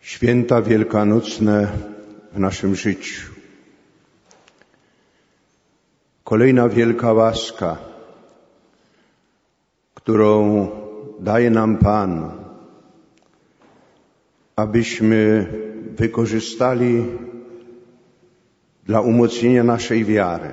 Święta wielkanocne w naszym życiu. Kolejna wielka łaska, którą daje nam Pan, abyśmy wykorzystali dla umocnienia naszej wiary.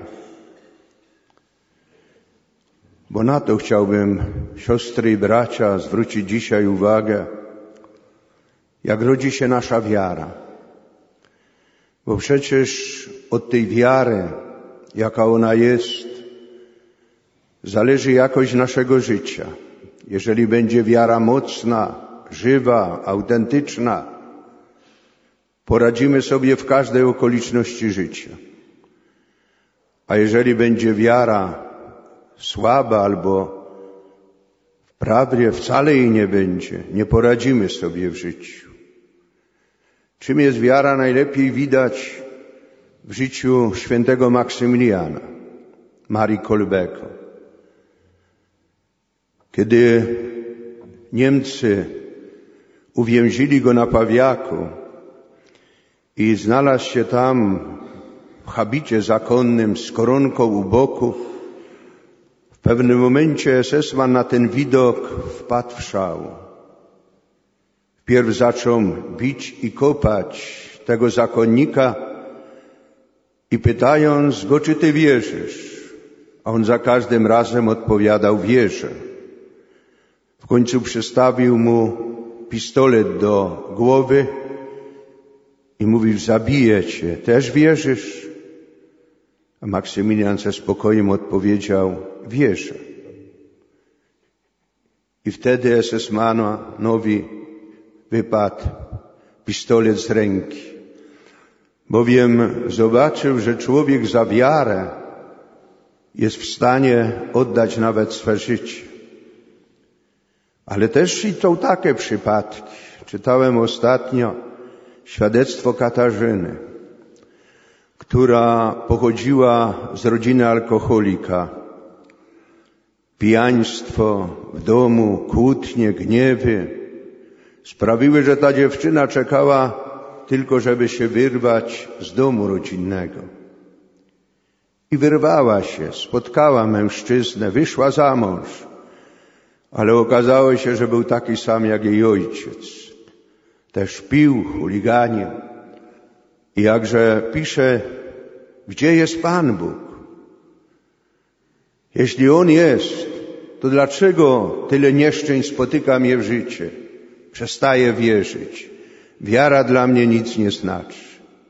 Bo na to chciałbym, siostry i bracia, zwrócić dzisiaj uwagę, jak rodzi się nasza wiara. Bo przecież od tej wiary, jaka ona jest, zależy jakość naszego życia. Jeżeli będzie wiara mocna, żywa, autentyczna, poradzimy sobie w każdej okoliczności życia. A jeżeli będzie wiara słaba albo wprawdzie wcale jej nie będzie, nie poradzimy sobie w życiu. Czym jest wiara, najlepiej widać w życiu świętego Maksymiliana, Marii Kolbego. Kiedy Niemcy uwięzili go na Pawiaku i znalazł się tam w habicie zakonnym z koronką u boku, w pewnym momencie SS-man na ten widok wpadł w szał. Wpierw zaczął bić i kopać tego zakonnika i pytając go, czy ty wierzysz? A on za każdym razem odpowiadał, wierzę. W końcu przystawił mu pistolet do głowy i mówił, zabiję cię, też wierzysz? A Maksymilian ze spokojem odpowiedział, wierzę. I wtedy SS-manowi wypadł pistolet z ręki, bowiem zobaczył, że człowiek za wiarę jest w stanie oddać nawet swe życie. Ale też i są takie przypadki. Czytałem ostatnio świadectwo Katarzyny, która pochodziła z rodziny alkoholika. Pijaństwo w domu, kłótnie, gniewy sprawiły, że ta dziewczyna czekała tylko, żeby się wyrwać z domu rodzinnego. I wyrwała się, spotkała mężczyznę, wyszła za mąż, ale okazało się, że był taki sam jak jej ojciec. Też pił, chuliganił. I jakże pisze, gdzie jest Pan Bóg? Jeśli On jest, to dlaczego tyle nieszczęść spotyka mnie w życiu? Przestaję wierzyć. Wiara dla mnie nic nie znaczy.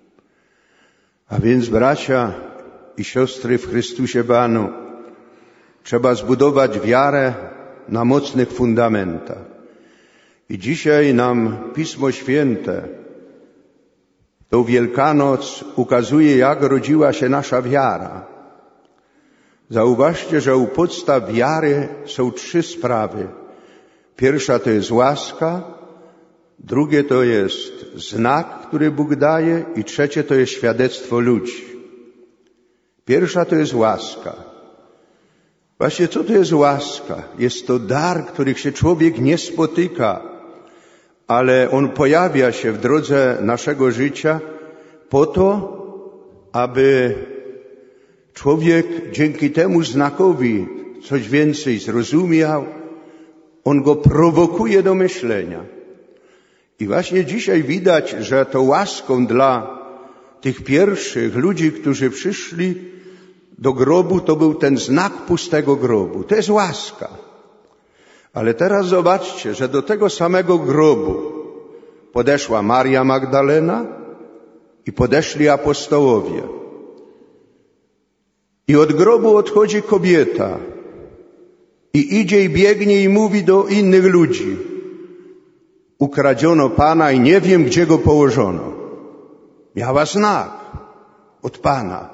A więc bracia i siostry w Chrystusie Panu, trzeba zbudować wiarę na mocnych fundamentach. I dzisiaj nam Pismo Święte, tą Wielkanoc ukazuje, jak rodziła się nasza wiara. Zauważcie, że u podstaw wiary są 3 sprawy. Pierwsza to jest łaska, drugie to jest znak, który Bóg daje i trzecie to jest świadectwo ludzi. Pierwsza to jest łaska. Właśnie co to jest łaska? Jest to dar, których się człowiek nie spotyka, ale on pojawia się w drodze naszego życia po to, aby człowiek dzięki temu znakowi coś więcej zrozumiał. On go prowokuje do myślenia. I właśnie dzisiaj widać, że to łaską dla tych pierwszych ludzi, którzy przyszli do grobu, to był ten znak pustego grobu. To jest łaska. Ale teraz zobaczcie, że do tego samego grobu podeszła Maria Magdalena i podeszli apostołowie. I od grobu odchodzi kobieta i idzie i biegnie i mówi do innych ludzi. Ukradziono Pana i nie wiem, gdzie go położono. Miała znak od Pana.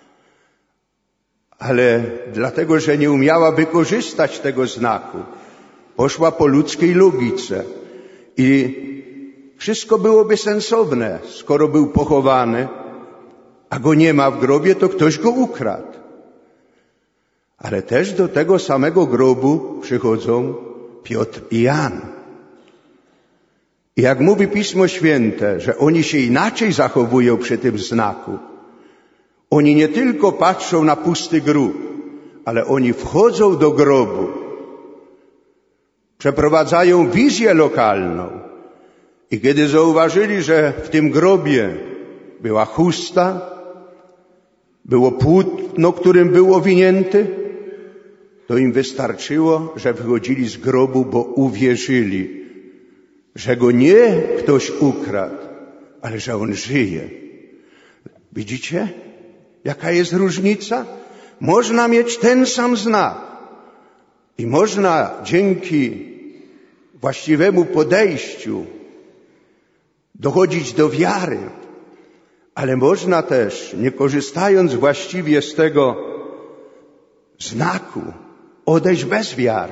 Ale dlatego, że nie umiała wykorzystać tego znaku, poszła po ludzkiej logice i wszystko byłoby sensowne. Skoro był pochowany, a go nie ma w grobie, to ktoś go ukradł. Ale też do tego samego grobu przychodzą Piotr i Jan. I jak mówi Pismo Święte, że oni się inaczej zachowują przy tym znaku, oni nie tylko patrzą na pusty grób, ale oni wchodzą do grobu, przeprowadzają wizję lokalną i kiedy zauważyli, że w tym grobie była chusta, było płótno, którym był owinięty, to im wystarczyło, że wychodzili z grobu, bo uwierzyli, że go nie ktoś ukradł, ale że on żyje. Widzicie, jaka jest różnica? Można mieć ten sam znak i można dzięki właściwemu podejściu dochodzić do wiary, ale można też, nie korzystając właściwie z tego znaku, odejść bez wiary.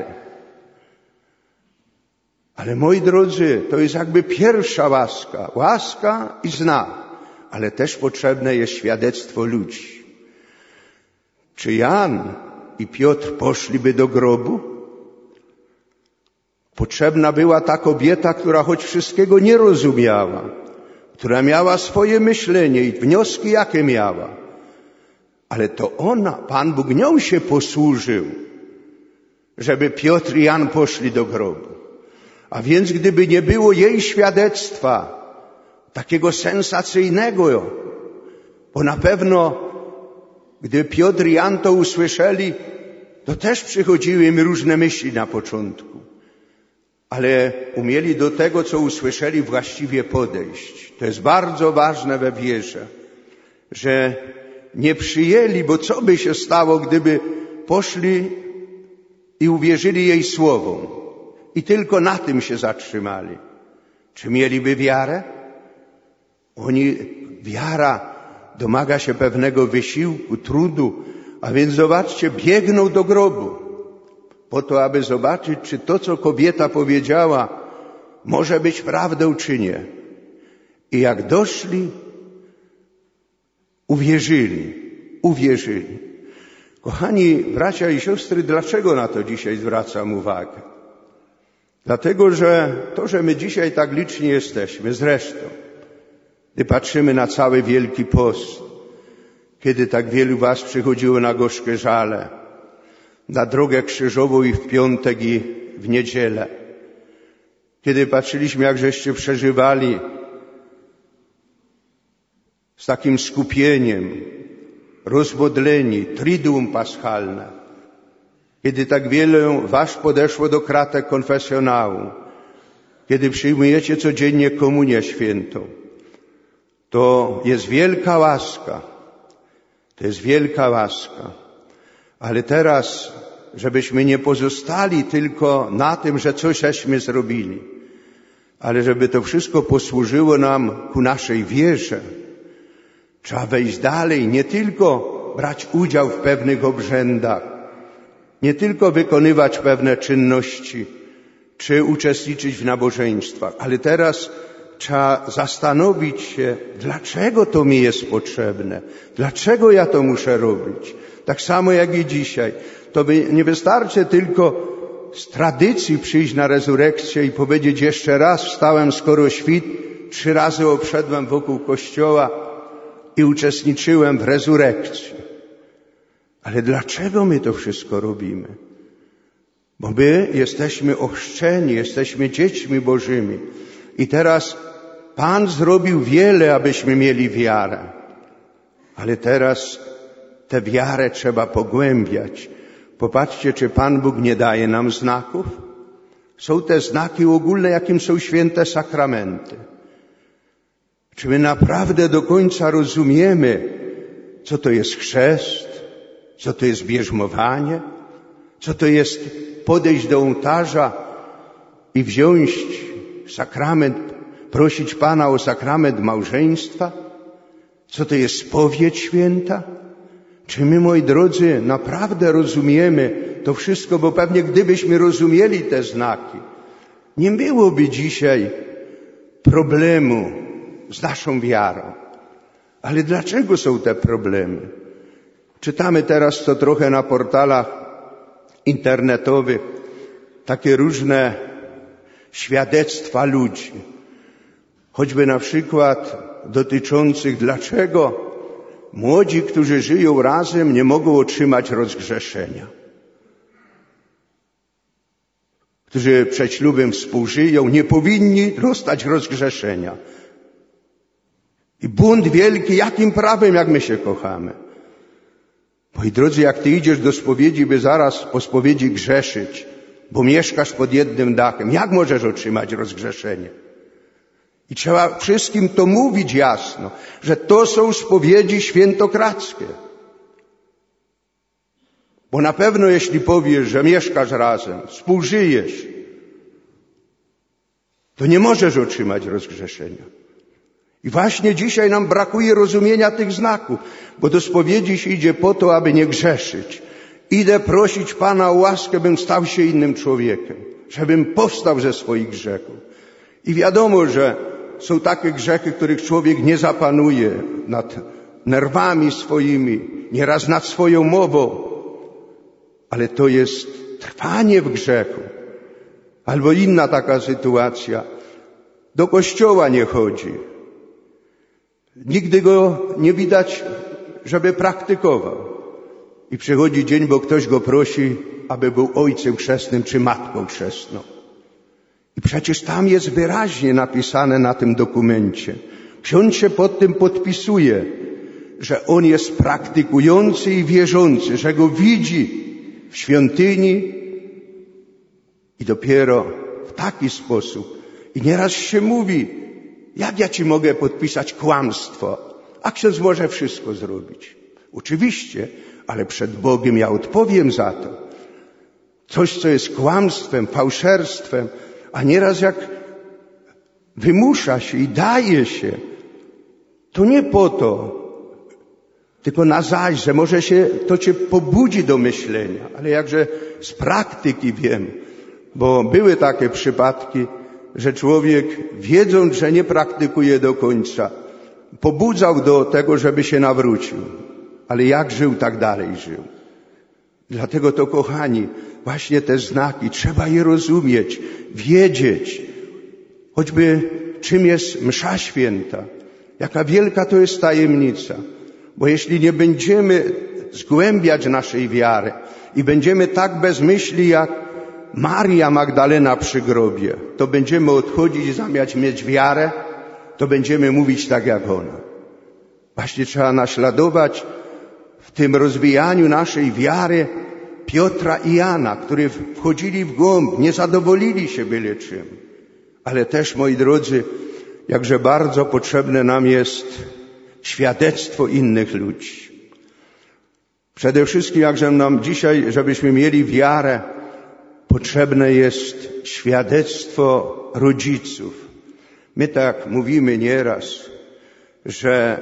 Ale moi drodzy, to jest jakby pierwsza łaska. Łaska i znak, ale też potrzebne jest świadectwo ludzi. Czy Jan i Piotr poszliby do grobu? Potrzebna była ta kobieta, która choć wszystkiego nie rozumiała, która miała swoje myślenie i wnioski jakie miała. Ale to ona, Pan Bóg nią się posłużył, żeby Piotr i Jan poszli do grobu. A więc gdyby nie było jej świadectwa, takiego sensacyjnego, bo na pewno gdy Piotr i Jan to usłyszeli, to też przychodziły im różne myśli na początku. Ale umieli do tego, co usłyszeli, właściwie podejść. To jest bardzo ważne we wierze, że nie przyjęli, bo co by się stało, gdyby poszli i uwierzyli jej słowom i tylko na tym się zatrzymali. Czy mieliby wiarę? Wiara domaga się pewnego wysiłku, trudu, a więc zobaczcie, biegną do grobu po to, aby zobaczyć, czy to, co kobieta powiedziała, może być prawdą, czy nie. I jak doszli, uwierzyli. Kochani bracia i siostry, dlaczego na to dzisiaj zwracam uwagę? Dlatego, że to, że my dzisiaj tak liczni jesteśmy, zresztą, gdy patrzymy na cały Wielki Post, kiedy tak wielu was przychodziło na gorzkie żale, na drogę krzyżową i w piątek i w niedzielę, kiedy patrzyliśmy, jak żeście przeżywali z takim skupieniem, rozmodleni, triduum paschalne, kiedy tak wiele was podeszło do kratek konfesjonału, kiedy przyjmujecie codziennie komunię świętą, to jest wielka łaska. To jest wielka łaska. Ale teraz, żebyśmy nie pozostali tylko na tym, że coś żeśmy zrobili, ale żeby to wszystko posłużyło nam ku naszej wierze, trzeba wejść dalej, nie tylko brać udział w pewnych obrzędach, nie tylko wykonywać pewne czynności, czy uczestniczyć w nabożeństwach, ale teraz trzeba zastanowić się, dlaczego to mi jest potrzebne, dlaczego ja to muszę robić. Tak samo jak i dzisiaj. To nie wystarczy tylko z tradycji przyjść na rezurekcję i powiedzieć jeszcze raz wstałem skoro świt, 3 razy obszedłem wokół kościoła i uczestniczyłem w rezurekcji. Ale dlaczego my to wszystko robimy? Bo my jesteśmy ochrzczeni, jesteśmy dziećmi Bożymi. I teraz Pan zrobił wiele, abyśmy mieli wiarę. Ale teraz tę wiarę trzeba pogłębiać. Popatrzcie, czy Pan Bóg nie daje nam znaków? Są te znaki ogólne, jakim są święte sakramenty. Czy my naprawdę do końca rozumiemy, co to jest chrzest, co to jest bierzmowanie, co to jest podejść do ołtarza i wziąć sakrament, prosić Pana o sakrament małżeństwa? Co to jest spowiedź święta? Czy my, moi drodzy, naprawdę rozumiemy to wszystko? Bo pewnie gdybyśmy rozumieli te znaki, nie byłoby dzisiaj problemu z naszą wiarą. Ale dlaczego są te problemy? Czytamy teraz to trochę na portalach internetowych, takie różne świadectwa ludzi. choćby na przykład dotyczących, dlaczego młodzi, którzy żyją razem, nie mogą otrzymać rozgrzeszenia. Którzy przed ślubem współżyją, nie powinni dostać rozgrzeszenia. I bunt wielki, jakim prawem, jak my się kochamy? Moi drodzy, jak ty idziesz do spowiedzi, by zaraz po spowiedzi grzeszyć, bo mieszkasz pod jednym dachem, jak możesz otrzymać rozgrzeszenie? I trzeba wszystkim to mówić jasno, że to są spowiedzi świętokradzkie. Bo na pewno jeśli powiesz, że mieszkasz razem, współżyjesz, to nie możesz otrzymać rozgrzeszenia. I właśnie dzisiaj nam brakuje rozumienia tych znaków, bo do spowiedzi się idzie po to, aby nie grzeszyć. Idę prosić Pana o łaskę, bym stał się innym człowiekiem, żebym powstał ze swoich grzechów. I wiadomo, że są takie grzechy, których człowiek nie zapanuje nad nerwami swoimi, nieraz nad swoją mową, ale to jest trwanie w grzechu. Albo inna taka sytuacja. Do kościoła nie chodzi. Nigdy go nie widać, żeby praktykował. I przychodzi dzień, bo ktoś go prosi, aby był ojcem chrzestnym czy matką chrzestną. I przecież tam jest wyraźnie napisane na tym dokumencie. Ksiądz się pod tym podpisuje, że on jest praktykujący i wierzący, że go widzi w świątyni i dopiero w taki sposób. I nieraz się mówi, jak ja ci mogę podpisać kłamstwo? A ksiądz może wszystko zrobić. Oczywiście, ale przed Bogiem ja odpowiem za to. Coś, co jest kłamstwem, fałszerstwem, a nieraz jak wymusza się i daje się, to nie po to, tylko na zaś, że może się to cię pobudzi do myślenia, ale jakże z praktyki wiem, bo były takie przypadki, że człowiek, wiedząc, że nie praktykuje do końca, pobudzał do tego, żeby się nawrócił. Ale jak żył, tak dalej żył. Dlatego to, kochani, właśnie te znaki, trzeba je rozumieć, wiedzieć. Choćby czym jest msza święta, jaka wielka to jest tajemnica. Bo jeśli nie będziemy zgłębiać naszej wiary i będziemy tak bez myśli jak Maria Magdalena przy grobie, to będziemy odchodzić i zamiast mieć wiarę, to będziemy mówić tak jak ona. Właśnie trzeba naśladować w tym rozwijaniu naszej wiary Piotra i Jana, którzy wchodzili w głąb, nie zadowolili się byle czym. Ale też, moi drodzy, jakże bardzo potrzebne nam jest świadectwo innych ludzi. Przede wszystkim, jakże nam dzisiaj, żebyśmy mieli wiarę, potrzebne jest świadectwo rodziców. My tak mówimy nieraz, że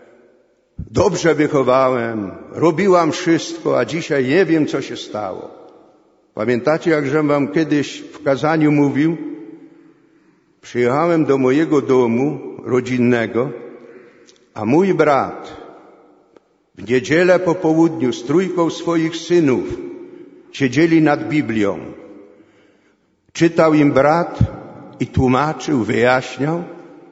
dobrze wychowałem, robiłam wszystko, a dzisiaj nie wiem, co się stało. Pamiętacie, jakżem wam kiedyś w kazaniu mówił? Przyjechałem do mojego domu rodzinnego, a mój brat w niedzielę po południu z trójką swoich synów siedzieli nad Biblią. Czytał im brat i tłumaczył, wyjaśniał.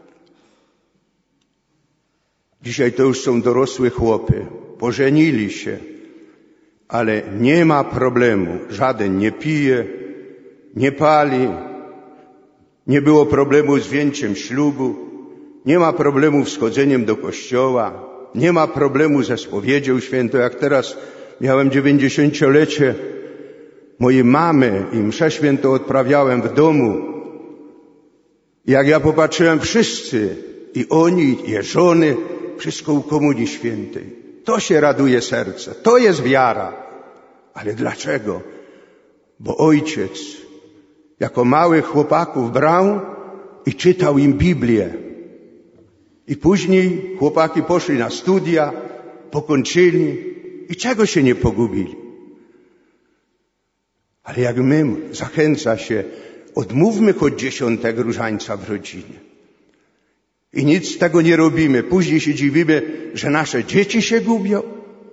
Dzisiaj to już są dorosłe chłopy, pożenili się, ale nie ma problemu. Żaden nie pije, nie pali, nie było problemu z wzięciem ślubu, nie ma problemu z chodzeniem do kościoła, nie ma problemu ze spowiedzią świętą. Jak teraz miałem 90-lecie mojej mamy i mszę świętą odprawiałem w domu. Jak ja popatrzyłem, wszyscy, i oni, i żony, wszystko u Komunii Świętej. To się raduje serce, to jest wiara. Ale dlaczego? Bo ojciec jako małych chłopaków brał i czytał im Biblię. I później chłopaki poszli na studia, pokończyli i czego się nie pogubili. Ale jak my, zachęca się, odmówmy choć 10 różańca w rodzinie. I nic z tego nie robimy. Później się dziwimy, że nasze dzieci się gubią.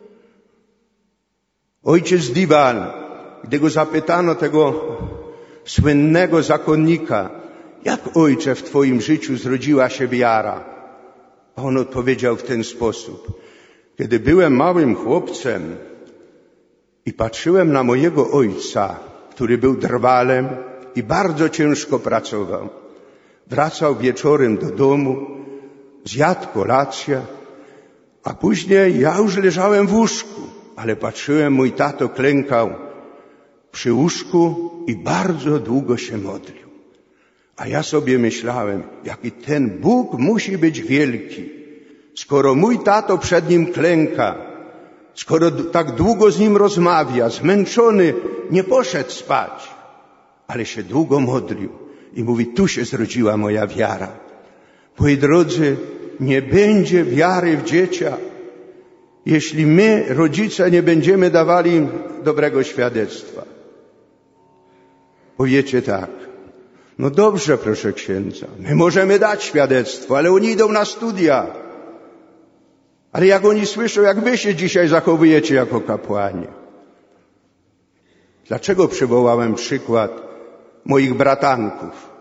Ojciec Diwal, gdy go zapytano, tego słynnego zakonnika, jak ojcze w twoim życiu zrodziła się wiara? A on odpowiedział w ten sposób. Kiedy byłem małym chłopcem i patrzyłem na mojego ojca, który był drwalem i bardzo ciężko pracował, wracał wieczorem do domu, zjadł kolację, a później ja już leżałem w łóżku, ale patrzyłem, mój tato klękał przy łóżku i bardzo długo się modlił. A ja sobie myślałem, jaki ten Bóg musi być wielki, skoro mój tato przed nim klęka, skoro tak długo z nim rozmawia, zmęczony, nie poszedł spać, ale się długo modlił i mówi, tu się zrodziła moja wiara. Moi drodzy, nie będzie wiary w dzieciach, jeśli my, rodzice, nie będziemy dawali im dobrego świadectwa. Powiecie tak, no dobrze, proszę księdza, my możemy dać świadectwo, ale oni idą na studia. Ale jak oni słyszą, jak wy się dzisiaj zachowujecie jako kapłani. Dlaczego przywołałem przykład moich bratanków?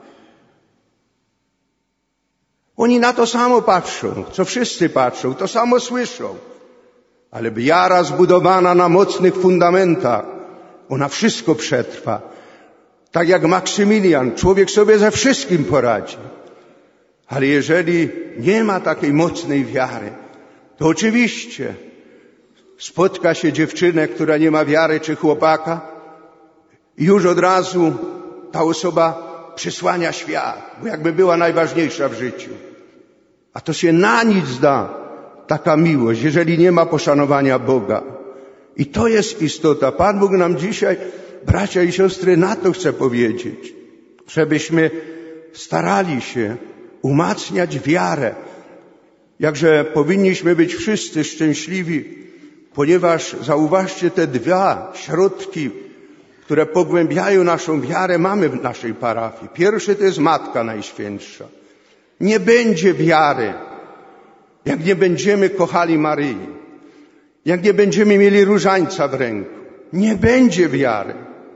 Oni na to samo patrzą, co wszyscy patrzą, to samo słyszą. Ale wiara zbudowana na mocnych fundamentach, ona wszystko przetrwa. Tak jak Maksymilian, człowiek sobie ze wszystkim poradzi. Ale jeżeli nie ma takiej mocnej wiary, to oczywiście spotka się dziewczynę, która nie ma wiary, czy chłopaka i już od razu ta osoba przysłania świat, bo jakby była najważniejsza w życiu. A to się na nic da, taka miłość, jeżeli nie ma poszanowania Boga. I to jest istota. Pan Bóg nam dzisiaj, bracia i siostry, na to chce powiedzieć, żebyśmy starali się umacniać wiarę. Jakże powinniśmy być wszyscy szczęśliwi, ponieważ zauważcie, te dwa środki, które pogłębiają naszą wiarę, mamy w naszej parafii. Pierwszy to jest Matka Najświętsza. Nie będzie wiary, jak nie będziemy kochali Maryi, jak nie będziemy mieli różańca w ręku. Nie będzie wiary.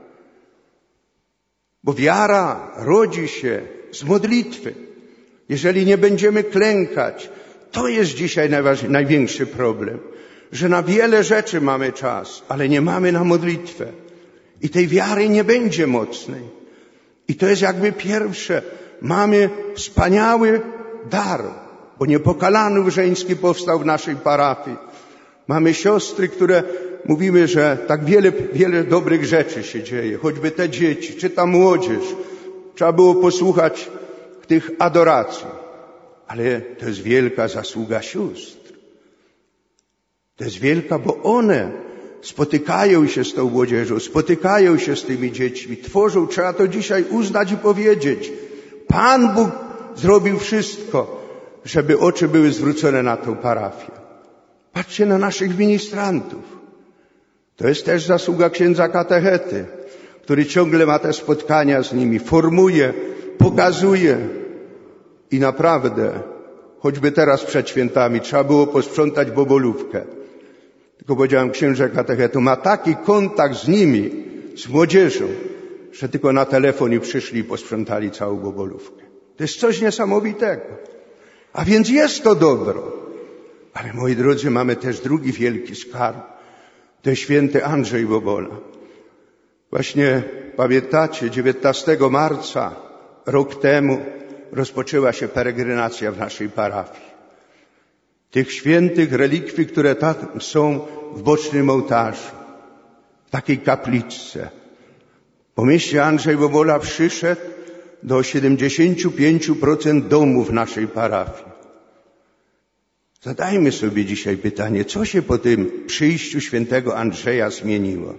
Bo wiara rodzi się z modlitwy. Jeżeli nie będziemy klękać, to jest dzisiaj największy problem, że na wiele rzeczy mamy czas, ale nie mamy na modlitwę. I tej wiary nie będzie mocnej. I to jest jakby pierwsze. Mamy wspaniały dar, bo Niepokalanów Żeński powstał w naszej parafii. Mamy siostry, które mówimy, że tak wiele dobrych rzeczy się dzieje. Choćby te dzieci, czy ta młodzież. Trzeba było posłuchać tych adoracji. Ale to jest wielka zasługa sióstr. To jest wielka, bo one spotykają się z tą młodzieżą, spotykają się z tymi dziećmi, tworzą, trzeba to dzisiaj uznać i powiedzieć. Pan Bóg zrobił wszystko, żeby oczy były zwrócone na tą parafię. Patrzcie na naszych ministrantów. To jest też zasługa księdza katechety, który ciągle ma te spotkania z nimi, formuje, pokazuje. I naprawdę, choćby teraz przed świętami, trzeba było posprzątać bobolówkę. Tylko powiedziałem, księże katechetu ma taki kontakt z nimi, z młodzieżą, że tylko na telefon i przyszli i posprzątali całą bobolówkę. To jest coś niesamowitego. A więc jest to dobro. Ale moi drodzy, mamy też drugi wielki skarb. To jest święty Andrzej Bobola. Właśnie pamiętacie, 19 marca, rok temu, rozpoczęła się peregrinacja w naszej parafii. Tych świętych relikwii, które tam są w bocznym ołtarzu, w takiej kapliczce. Pomyślcie, Andrzej Bobola przyszedł do 75% domów naszej parafii. Zadajmy sobie dzisiaj pytanie, co się po tym przyjściu świętego Andrzeja zmieniło?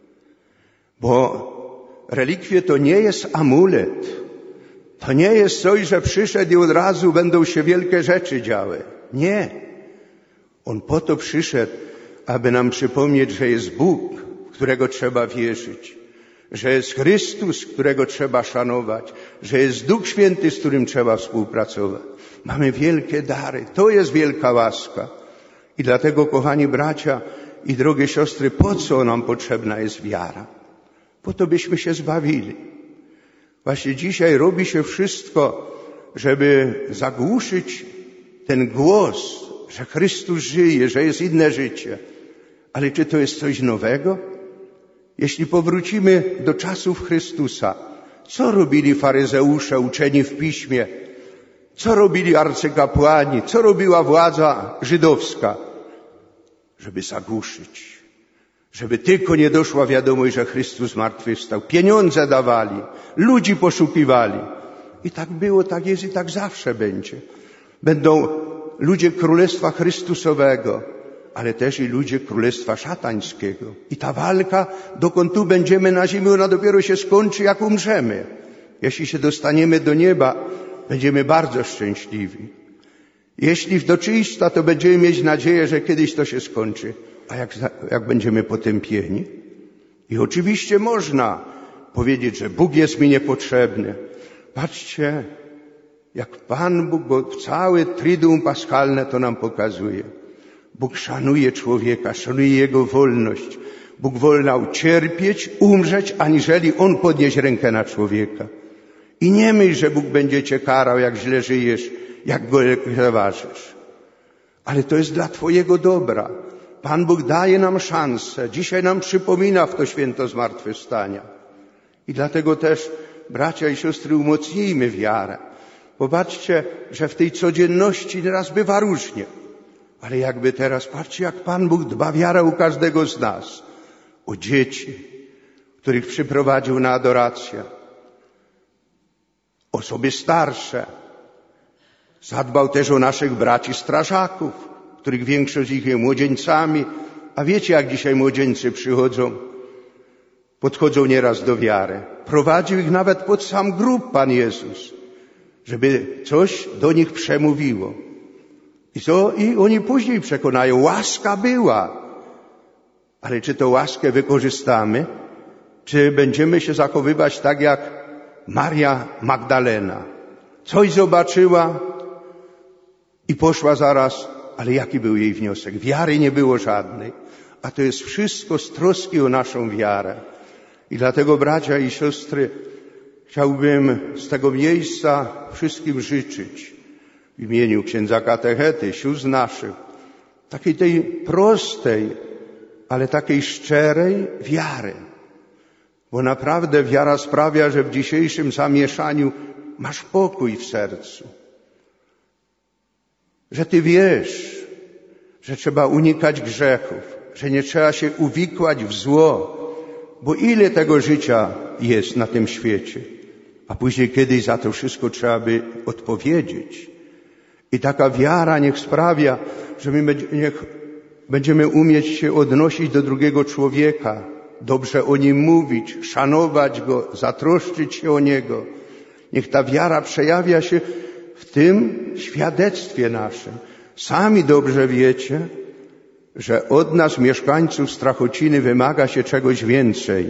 Bo relikwie to nie jest amulet. To nie jest coś, że przyszedł i od razu będą się wielkie rzeczy działy. Nie. On po to przyszedł, aby nam przypomnieć, że jest Bóg, w którego trzeba wierzyć, że jest Chrystus, którego trzeba szanować, że jest Duch Święty, z którym trzeba współpracować. Mamy wielkie dary. To jest wielka łaska. I dlatego, kochani bracia i drogie siostry, po co nam potrzebna jest wiara? Po to, byśmy się zbawili. Właśnie dzisiaj robi się wszystko, żeby zagłuszyć ten głos, że Chrystus żyje, że jest inne życie. Ale czy to jest coś nowego? Jeśli powrócimy do czasów Chrystusa, co robili faryzeusze uczeni w Piśmie? Co robili arcykapłani? Co robiła władza żydowska? Żeby zagłuszyć. Żeby tylko nie doszła wiadomość, że Chrystus zmartwychwstał. Pieniądze dawali, ludzi poszukiwali. I tak było, tak jest i tak zawsze będzie. Będą ludzie Królestwa Chrystusowego, ale też i ludzie Królestwa Szatańskiego. I ta walka, dokąd tu będziemy na ziemi, ona dopiero się skończy, jak umrzemy. Jeśli się dostaniemy do nieba, będziemy bardzo szczęśliwi. Jeśli do czyjścia, to będziemy mieć nadzieję, że kiedyś to się skończy. A jak będziemy potępieni? I oczywiście można powiedzieć, że Bóg jest mi niepotrzebny. Patrzcie, jak Pan Bóg, bo całe Triduum Paschalne to nam pokazuje. Bóg szanuje człowieka, szanuje jego wolność. Bóg wolał cierpieć, umrzeć, aniżeli On podnieść rękę na człowieka. I nie myśl, że Bóg będzie cię karał, jak źle żyjesz, jak go lekceważysz. Ale to jest dla twojego dobra. Pan Bóg daje nam szansę. Dzisiaj nam przypomina w to święto zmartwychwstania. I dlatego też, bracia i siostry, umocnijmy wiarę. Popatrzcie, że w tej codzienności nieraz bywa różnie. Ale jakby teraz, patrzcie, jak Pan Bóg dba wiarę u każdego z nas. O dzieci, których przyprowadził na adorację. Osoby starsze. Zadbał też o naszych braci strażaków, których większość ich jest młodzieńcami. A wiecie, jak dzisiaj młodzieńcy przychodzą? Podchodzą nieraz do wiary. Prowadził ich nawet pod sam grób Pan Jezus, żeby coś do nich przemówiło. I oni później przekonają, łaska była. Ale czy tę łaskę wykorzystamy? Czy będziemy się zachowywać tak jak Maria Magdalena? Coś zobaczyła i poszła zaraz, ale jaki był jej wniosek? Wiary nie było żadnej. A to jest wszystko z troski o naszą wiarę. I dlatego, bracia i siostry, chciałbym z tego miejsca wszystkim życzyć w imieniu księdza katechety, sióstr naszych, takiej tej prostej, ale takiej szczerej wiary. Bo naprawdę wiara sprawia, że w dzisiejszym zamieszaniu masz pokój w sercu. Że ty wiesz, że trzeba unikać grzechów, że nie trzeba się uwikłać w zło, bo ile tego życia jest na tym świecie, a później kiedyś za to wszystko trzeba by odpowiedzieć. I taka wiara niech sprawia, że my będziemy umieć się odnosić do drugiego człowieka, dobrze o nim mówić, szanować go, zatroszczyć się o niego. Niech ta wiara przejawia się w tym świadectwie naszym. Sami dobrze wiecie, że od nas, mieszkańców Strachociny, wymaga się czegoś więcej.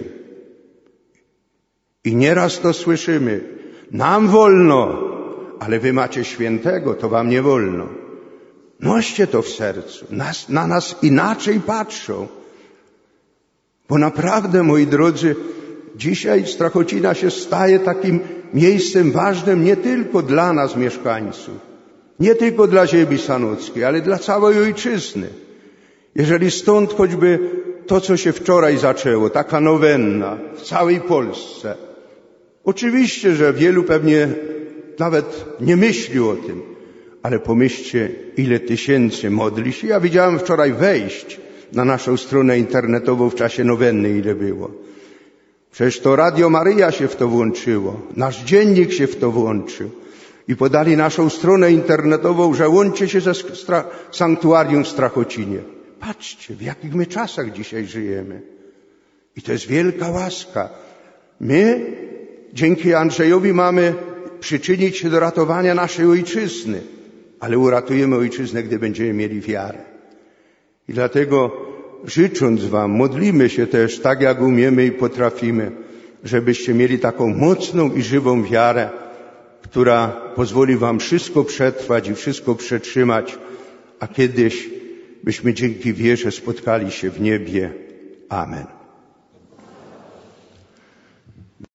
I nieraz to słyszymy. Nam wolno, ale wy macie świętego, to wam nie wolno. Noście to w sercu. Na nas inaczej patrzą. Bo naprawdę, moi drodzy, dzisiaj Strachocina się staje takim miejscem ważnym nie tylko dla nas, mieszkańców, nie tylko dla ziemi sanockiej, ale dla całej ojczyzny. Jeżeli stąd choćby to, co się wczoraj zaczęło, taka nowenna w całej Polsce. Oczywiście, że wielu pewnie nawet nie myśli o tym, ale pomyślcie, ile tysięcy modli się. Ja widziałem wczoraj wejść na naszą stronę internetową w czasie nowenny, ile było. Przecież to Radio Maryja się w to włączyło, nasz dziennik się w to włączył i podali naszą stronę internetową, że łączcie się ze sanktuarium w Strachocinie. Patrzcie, w jakich my czasach dzisiaj żyjemy. I to jest wielka łaska. My dzięki Andrzejowi mamy przyczynić się do ratowania naszej ojczyzny, ale uratujemy ojczyznę, gdy będziemy mieli wiarę. I dlatego życząc wam, modlimy się też tak, jak umiemy i potrafimy, żebyście mieli taką mocną i żywą wiarę, która pozwoli wam wszystko przetrwać i wszystko przetrzymać, a kiedyś byśmy dzięki wierze spotkali się w niebie. Amen.